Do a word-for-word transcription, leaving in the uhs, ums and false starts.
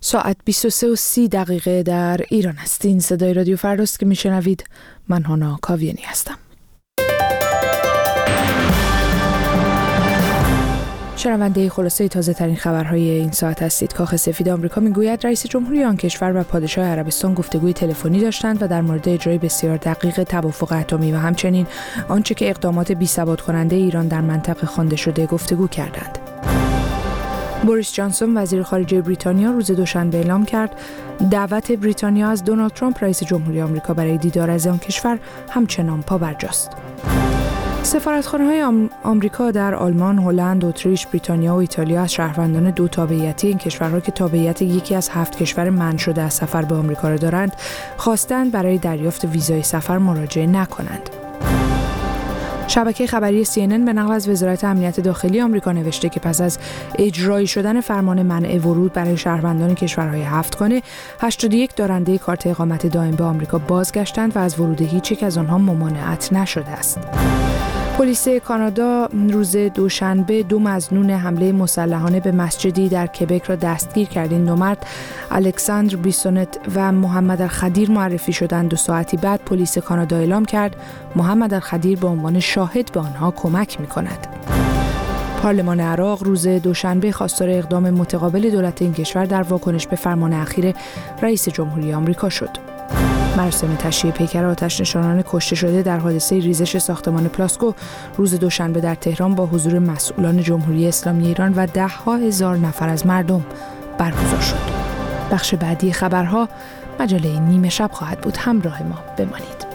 ساعت بیست و سه و سی دقیقه در ایران است. این صدای رادیو فرداست که میشنوید. من هانا کاویانی هستم. شنونده خلاصه تازه ترین خبرهای این ساعت هستید. کاخ سفید آمریکا میگوید رئیس جمهوری آن کشور و پادشاه عربستان گفتگوی تلفنی داشتند و در مورد اجرای بسیار دقیق توافق اتمی و همچنین آنچه که اقدامات بی‌ثبات کننده ایران در منطقه خوانده شده گفتگو کردند. بوریس جانسون وزیر خارجه بریتانیا روز دوشنبه اعلام کرد دعوت بریتانیا از دونالد ترامپ رئیس جمهوری آمریکا برای دیدار از آن کشور همچنان پابرجاست. سفارتخانه‌های آم... آمریکا در آلمان، هلند، اتریش، بریتانیا و ایتالیا از شهروندان دو تابعیتی این کشورها که تابعیت یکی از هفت کشور منع شده از سفر به آمریکا را دارند، خواستند برای دریافت ویزای سفر مراجعه نکنند. شبکه خبری سی ان ان به نقل از وزارت امنیت داخلی آمریکا نوشته که پس از اجرایی شدن فرمان منع ورود برای شهروندان کشورهای هفتگانه، هشتاد و یک دارنده کارت اقامت دائم به آمریکا بازگشتند و از ورود هیچ یک از آنها ممانعت نشده است. پلیس کانادا روز دوشنبه دو مظنون حمله مسلحانه به مسجدی در کبک را دستگیر کرد. این دو مرد الکساندر بیسونت و محمد الخدیر معرفی شدند. دو ساعتی بعد پلیس کانادا اعلام کرد محمد الخدیر به عنوان شاهد به آنها کمک می‌کند. پارلمان عراق روز دوشنبه خواستار اقدام متقابل دولت این کشور در واکنش به فرمان اخیر رئیس جمهوری آمریکا شد. مراسم تشییع پیکر آتش نشانان کشته شده در حادثه ریزش ساختمان پلاسکو روز دوشنبه در تهران با حضور مسئولان جمهوری اسلامی ایران و ده ها هزار نفر از مردم برگزار شد. بخش بعدی خبرها مجله نیمه شب خواهد بود. همراه ما بمانید.